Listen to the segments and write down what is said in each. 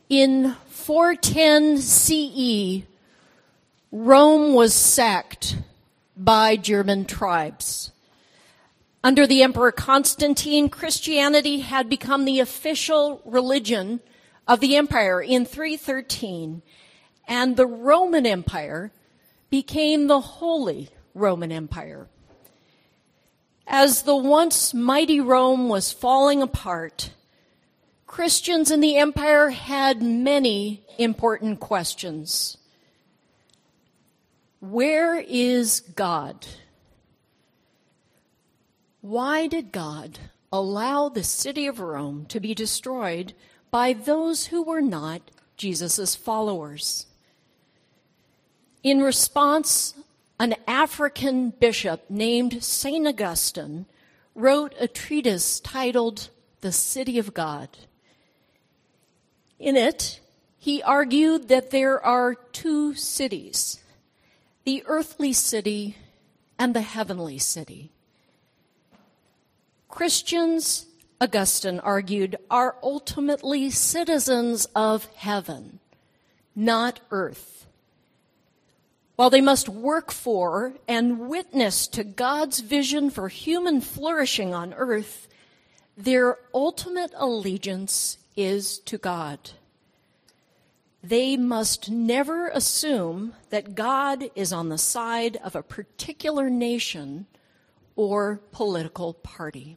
In 410 CE, Rome was sacked by German tribes. Under the Emperor Constantine, Christianity had become the official religion of the empire in 313, and the Roman Empire became the Holy Roman Empire. As the once mighty Rome was falling apart, Christians in the empire had many important questions. Where is God? Why did God allow the city of Rome to be destroyed by those who were not Jesus' followers? In response, an African bishop named St. Augustine wrote a treatise titled The City of God. In it, he argued that there are two cities, the earthly city and the heavenly city. Christians, Augustine argued, are ultimately citizens of heaven, not earth. While they must work for and witness to God's vision for human flourishing on earth, their ultimate allegiance is to God. They must never assume that God is on the side of a particular nation or political party.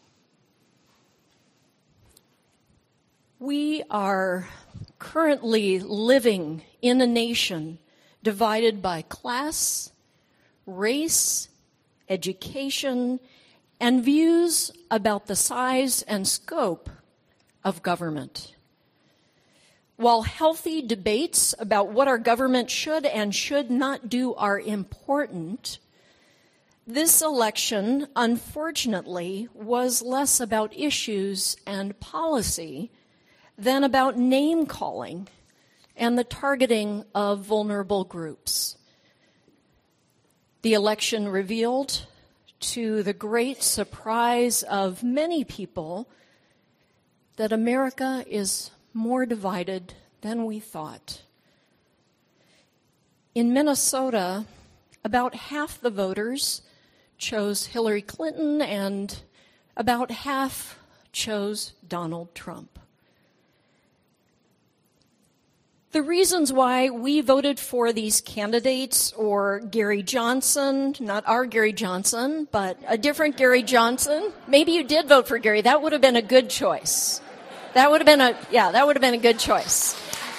We are currently living in a nation divided by class, race, education, and views about the size and scope of government. While healthy debates about what our government should and should not do are important, this election, unfortunately, was less about issues and policy than about name-calling and the targeting of vulnerable groups. The election revealed, to the great surprise of many people, that America is more divided than we thought. In Minnesota, about half the voters chose Hillary Clinton and about half chose Donald Trump. The reasons why we voted for these candidates, or Gary Johnson, not our Gary Johnson, but a different Gary Johnson. Maybe you did vote for Gary. That would have been a good choice. That would have been a good choice.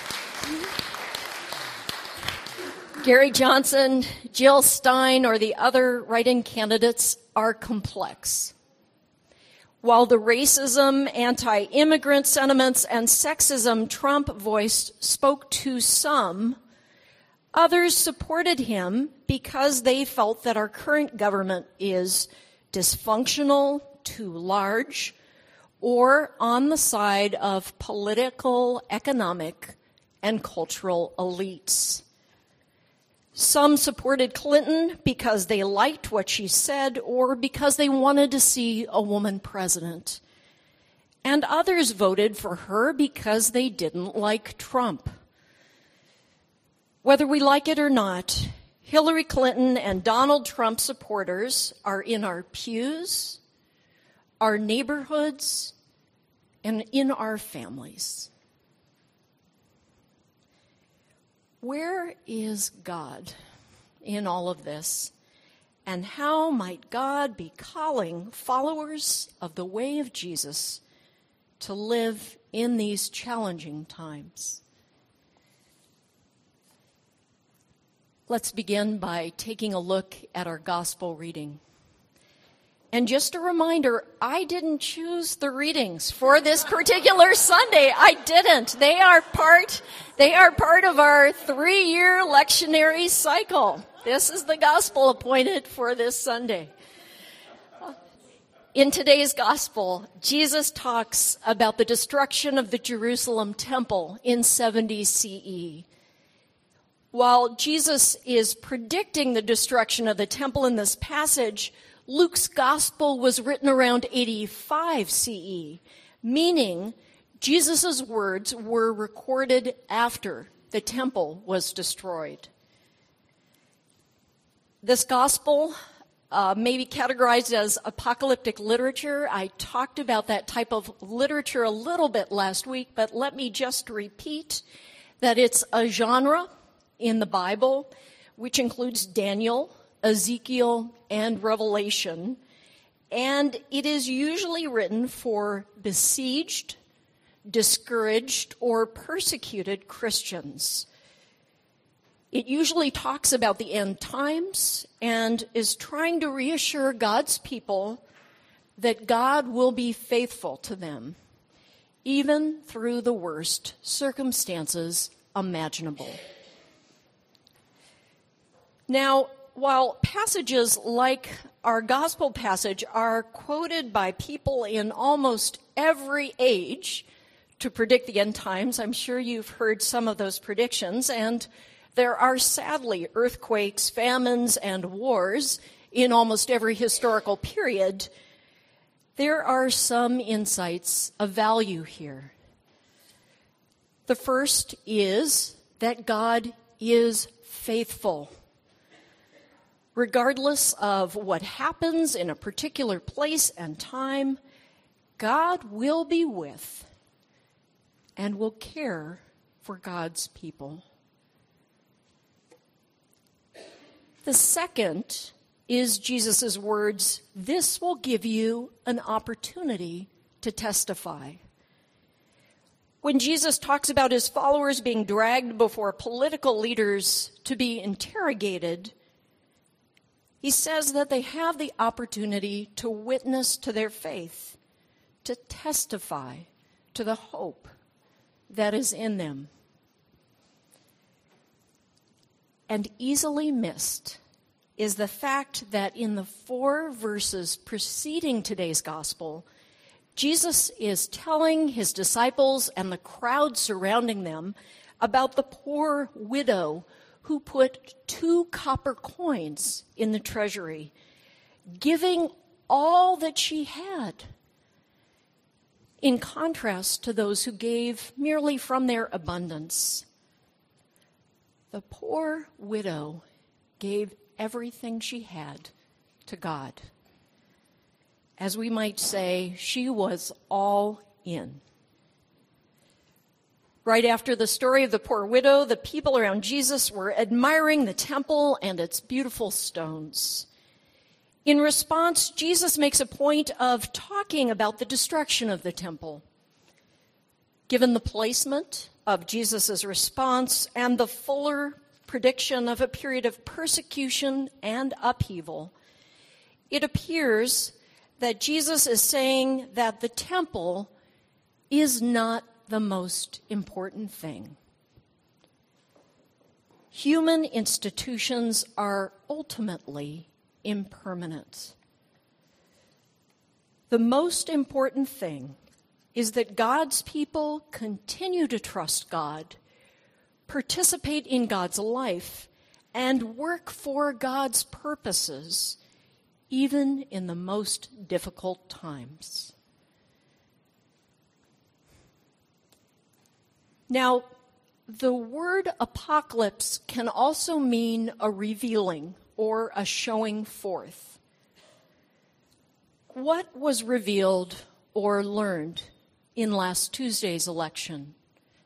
Gary Johnson, Jill Stein, or the other write-in candidates are complex. While the racism, anti-immigrant sentiments, and sexism Trump voiced spoke to some, others supported him because they felt that our current government is dysfunctional, too large, or on the side of political, economic, and cultural elites. Some supported Clinton because they liked what she said or because they wanted to see a woman president. And others voted for her because they didn't like Trump. Whether we like it or not, Hillary Clinton and Donald Trump supporters are in our pews, our neighborhoods, and in our families. Where is God in all of this? And how might God be calling followers of the way of Jesus to live in these challenging times? Let's begin by taking a look at our gospel reading. And just a reminder, I didn't choose the readings for this particular Sunday. I didn't. They are part of our 3-year lectionary cycle. This is the gospel appointed for this Sunday. In today's gospel, Jesus talks about the destruction of the Jerusalem temple in 70 CE. While Jesus is predicting the destruction of the temple in this passage, Luke's gospel was written around 85 CE, meaning Jesus' words were recorded after the temple was destroyed. This gospel may be categorized as apocalyptic literature. I talked about that type of literature a little bit last week, but let me just repeat that it's a genre in the Bible which includes Daniel, Ezekiel, and Revelation, and it is usually written for besieged, discouraged, or persecuted Christians. It usually talks about the end times and is trying to reassure God's people that God will be faithful to them, even through the worst circumstances imaginable. Now, while passages like our gospel passage are quoted by people in almost every age to predict the end times, I'm sure you've heard some of those predictions, and there are sadly earthquakes, famines, and wars in almost every historical period. There are some insights of value here. The first is that God is faithful. Regardless of what happens in a particular place and time, God will be with and will care for God's people. The second is Jesus' words, "This will give you an opportunity to testify." When Jesus talks about his followers being dragged before political leaders to be interrogated, he says that they have the opportunity to witness to their faith, to testify to the hope that is in them. And easily missed is the fact that in the 4 verses preceding today's gospel, Jesus is telling his disciples and the crowd surrounding them about the poor widow who put 2 copper coins in the treasury, giving all that she had, in contrast to those who gave merely from their abundance. The poor widow gave everything she had to God. As we might say, she was all in. Right after the story of the poor widow, the people around Jesus were admiring the temple and its beautiful stones. In response, Jesus makes a point of talking about the destruction of the temple. Given the placement of Jesus' response and the fuller prediction of a period of persecution and upheaval, it appears that Jesus is saying that the temple is not the most important thing. Human institutions are ultimately impermanent. The most important thing is that God's people continue to trust God, participate in God's life, and work for God's purposes, even in the most difficult times. Now, the word apocalypse can also mean a revealing or a showing forth. What was revealed or learned in last Tuesday's election?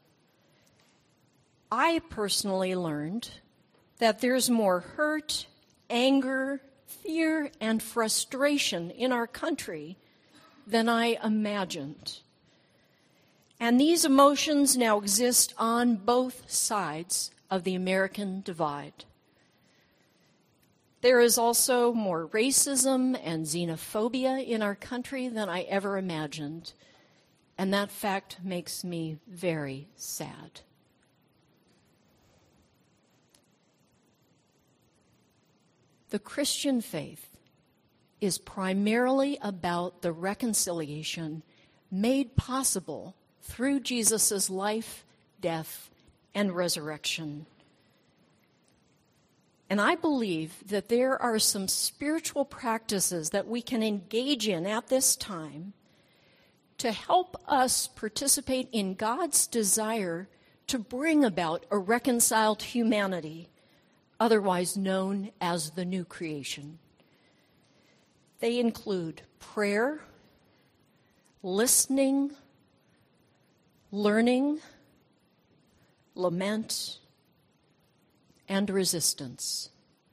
I personally learned that there's more hurt, anger, fear, and frustration in our country than I imagined. And these emotions now exist on both sides of the American divide. There is also more racism and xenophobia in our country than I ever imagined, and that fact makes me very sad. The Christian faith is primarily about the reconciliation made possible through Jesus' life, death, and resurrection. And I believe that there are some spiritual practices that we can engage in at this time to help us participate in God's desire to bring about a reconciled humanity, otherwise known as the new creation. They include prayer, listening, learning, lament, and resistance.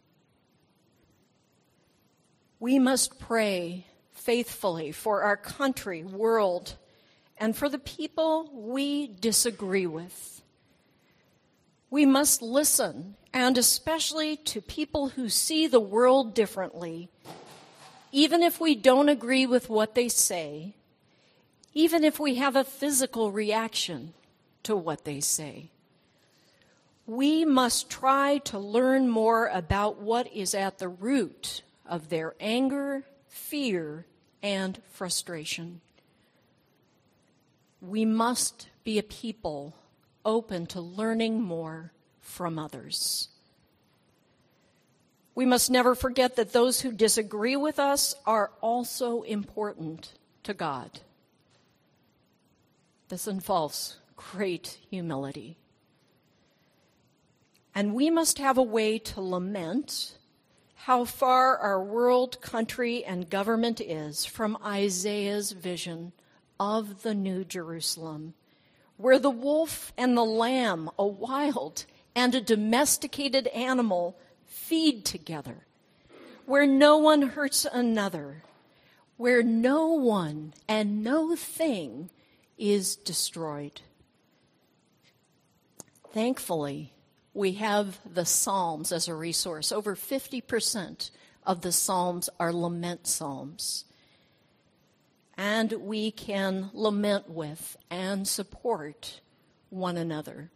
We must pray faithfully for our country, world, and for the people we disagree with. We must listen, and especially to people who see the world differently, even if we don't agree with what they say, even if we have a physical reaction to what they say. We must try to learn more about what is at the root of their anger, fear, and frustration. We must be a people open to learning more from others. We must never forget that those who disagree with us are also important to God. This involves great humility. And we must have a way to lament how far our world, country, and government is from Isaiah's vision of the New Jerusalem, where the wolf and the lamb, a wild and a domesticated animal, feed together, where no one hurts another, where no one and no thing is destroyed. Thankfully, we have the Psalms as a resource. Over 50% of the Psalms are lament psalms. And we can lament with and support one another.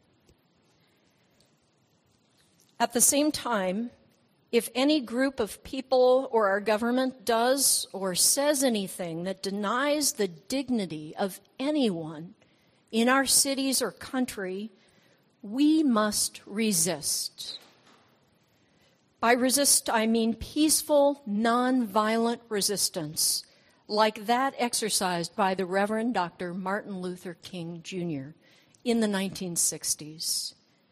At the same time, if any group of people or our government does or says anything that denies the dignity of anyone in our cities or country, we must resist. By resist, I mean peaceful, nonviolent resistance, like that exercised by the Reverend Dr. Martin Luther King Jr. in the 1960s.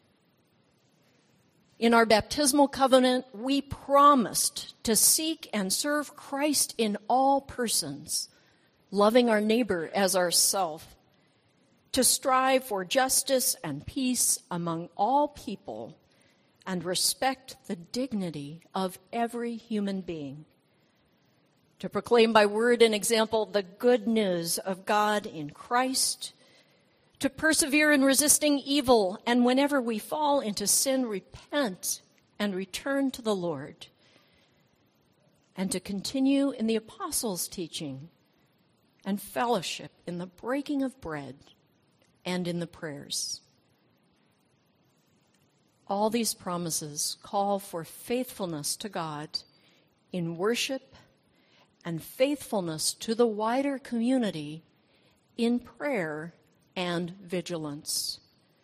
In our baptismal covenant, we promised to seek and serve Christ in all persons, loving our neighbor as ourselves, to strive for justice and peace among all people, and respect the dignity of every human being, to proclaim by word and example the good news of God in Christ, to persevere in resisting evil, and whenever we fall into sin, repent and return to the Lord, and to continue in the apostles' teaching and fellowship in the breaking of bread and in the prayers. All these promises call for faithfulness to God in worship and faithfulness to the wider community in prayer and vigilance.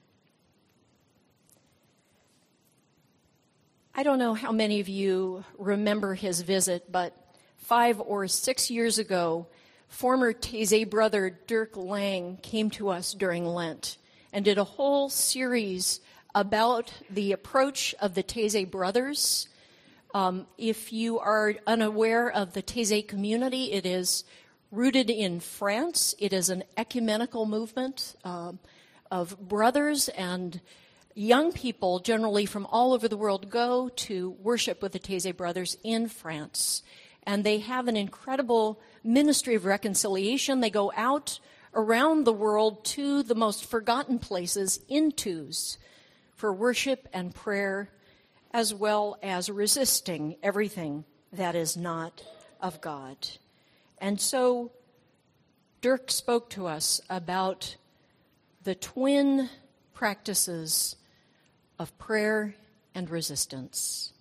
I don't know how many of you remember his visit, but 5 or 6 years ago, former Taizé brother Dirk Lang came to us during Lent and did a whole series about the approach of the Taizé brothers. If you are unaware of the Taizé community, it is rooted in France. It is an ecumenical movement of brothers, and young people generally from all over the world go to worship with the Taizé brothers in France. And they have an incredible ministry of reconciliation. They go out around the world to the most forgotten places, intus, for worship and prayer, as well as resisting everything that is not of God. And so Dirk spoke to us about the twin practices of prayer and resistance.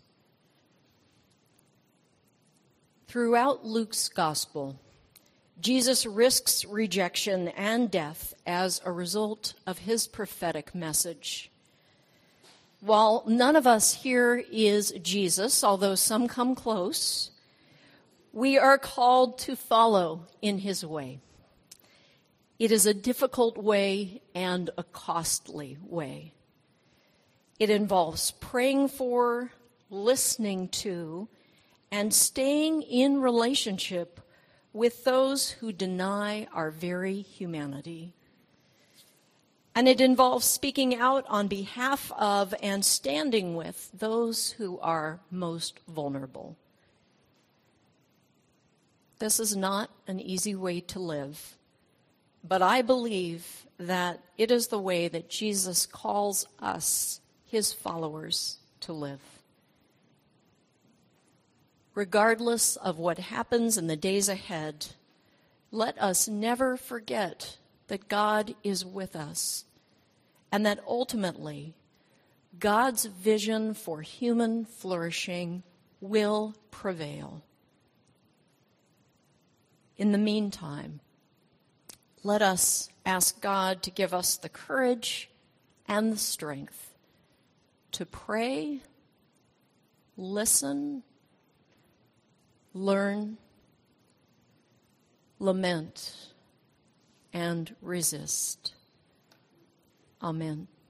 Throughout Luke's gospel, Jesus risks rejection and death as a result of his prophetic message. While none of us here is Jesus, although some come close, we are called to follow in his way. It is a difficult way and a costly way. It involves praying for, listening to, and staying in relationship with those who deny our very humanity. And it involves speaking out on behalf of and standing with those who are most vulnerable. This is not an easy way to live, but I believe that it is the way that Jesus calls us, his followers, to live. Regardless of what happens in the days ahead, let us never forget that God is with us, and that ultimately God's vision for human flourishing will prevail. In the meantime, let us ask God to give us the courage and the strength to pray, listen, learn, lament, and resist. Amen.